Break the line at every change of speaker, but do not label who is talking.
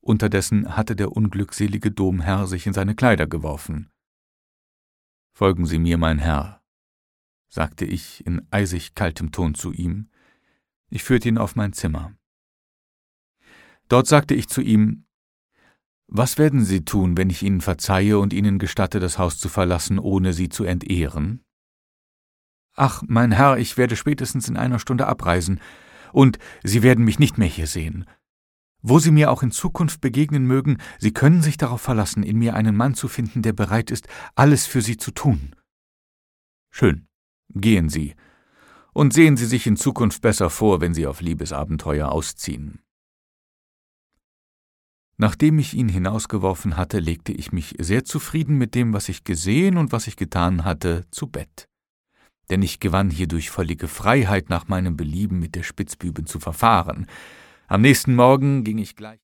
Unterdessen hatte der unglückselige Domherr sich in seine Kleider geworfen. »Folgen Sie mir, mein Herr«, sagte ich in eisig kaltem Ton zu ihm. Ich führte ihn auf mein Zimmer. Dort sagte ich zu ihm: »Was werden Sie tun, wenn ich Ihnen verzeihe und Ihnen gestatte, das Haus zu verlassen, ohne Sie zu entehren?« »Ach, mein Herr, ich werde spätestens in einer Stunde abreisen, und Sie werden mich nicht mehr hier sehen. Wo Sie mir auch in Zukunft begegnen mögen, Sie können sich darauf verlassen, in mir einen Mann zu finden, der bereit ist, alles für Sie zu tun.« »Schön, gehen Sie, und sehen Sie sich in Zukunft besser vor, wenn Sie auf Liebesabenteuer ausziehen.« Nachdem ich ihn hinausgeworfen hatte, legte ich mich sehr zufrieden mit dem, was ich gesehen und was ich getan hatte, zu Bett. Denn ich gewann hierdurch völlige Freiheit, nach meinem Belieben mit der Spitzbübin zu verfahren. Am nächsten Morgen ging ich gleich